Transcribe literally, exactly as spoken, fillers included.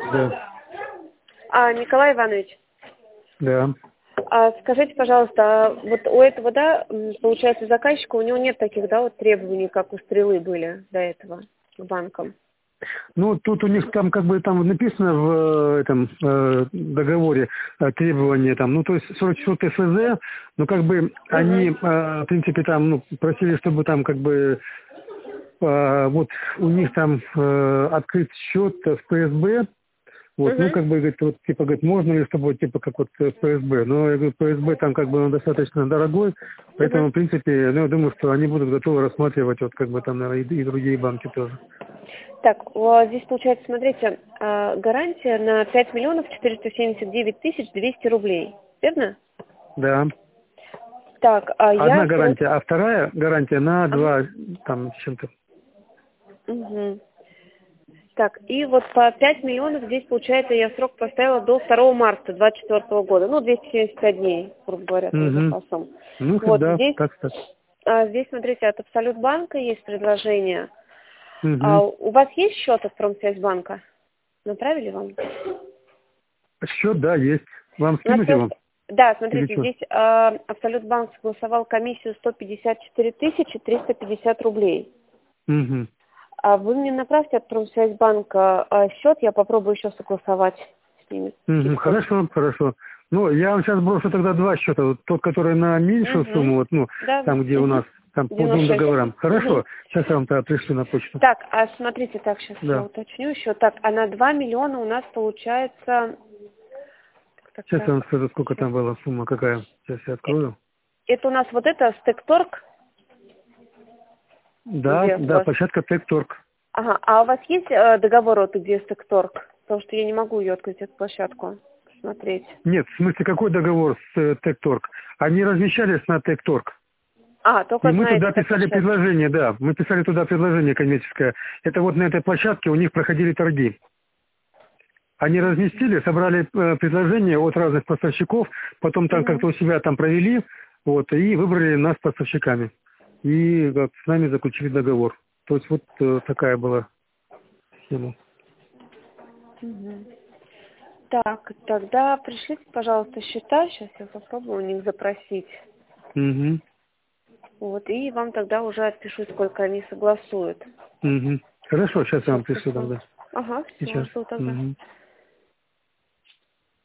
Да. А, Николай Иванович, Да. а скажите, пожалуйста, а вот у этого, да, м, получается, заказчика, у него нет таких, да, вот требований, как у Стрелы были до этого к банкам? Ну, тут у них там как бы там написано в э, этом э, договоре э, требования там, ну, то есть сорок четыре Т Ф З, но как бы они, Угу. э, в принципе, там, ну, просили, чтобы там как бы э, вот у них там э, открыть счет в П С Б. Вот, ну, Угу. как бы, говорит, вот, типа, говорит, можно ли с тобой, типа, как вот э, П С Б, но, я говорю, П С Б там, как бы, он достаточно дорогой, Угу. поэтому, в принципе, ну, я думаю, что они будут готовы рассматривать, вот, как бы, там, наверное, и, и другие банки тоже. Так, вот здесь получается, смотрите, а, гарантия на пять миллионов четыреста семьдесят девять тысяч двести рублей, верно? Да. Так, а Одна я срок... гарантия, а вторая гарантия на Ага. два, там, с чем-то. Угу. Так, и вот по пять миллионов здесь, получается, я срок поставила до второго марта двадцать четвёртого года. Ну, двести семьдесят пять дней, грубо говоря, там Угу. запасом. Ну, Вот да, здесь, так сказать. а, здесь, смотрите, от Абсолют банка есть предложение. А Угу. у вас есть счет от Промсвязьбанка? Направили вам? Счет, да, есть. Вам У нас скинуть его? просто... Да, Или смотрите, что? здесь а, Абсолют банк согласовал комиссию сто пятьдесят четыре тысячи триста пятьдесят рублей. Угу. А вы мне направьте от Промсвязьбанка а, счет, я попробую еще согласовать с ними. Угу. Чуть позже. Хорошо, хорошо. Ну, я вам сейчас брошу тогда два счета. Вот тот, который на меньшую Угу. сумму, вот, ну, Да, там, где у угу. нас, там по двум девяносто шесть. договорам. Угу. Хорошо. Сейчас я вам тогда пришлю на почту. Так, а смотрите, так, сейчас я Да. уточню еще. Так, а на два миллиона у нас получается... Так, Сейчас так, я вам так. скажу, сколько Сейчас. там была сумма, какая. Сейчас я открою. Это у нас вот это стекторг, Да, где у да, вас? площадка Текторг. Ага, а у вас есть э, договор вот где стекторг? Потому что я не могу ее открыть, эту площадку, смотреть. Нет, в смысле, какой договор с э, Текторг? Они размещались на Текторг. А, И только мы на туда этой писали площадке. предложение, да. Мы писали туда предложение коммерческое. Это вот на этой площадке у них проходили торги. Они разместили, собрали э, предложения от разных поставщиков, потом там Угу. как-то у себя там провели, вот, и выбрали нас поставщиками. И как, с нами заключили договор. То есть вот э, такая была схема. Угу. Так, тогда пришлите, пожалуйста, счета. Сейчас я попробую у них запросить. Угу. Вот, и вам тогда уже отпишу, сколько они согласуют. Угу. Хорошо, сейчас я Сейчас вам пришлю посмотрим. тогда. Ага, все, Сейчас. жду тогда. Угу.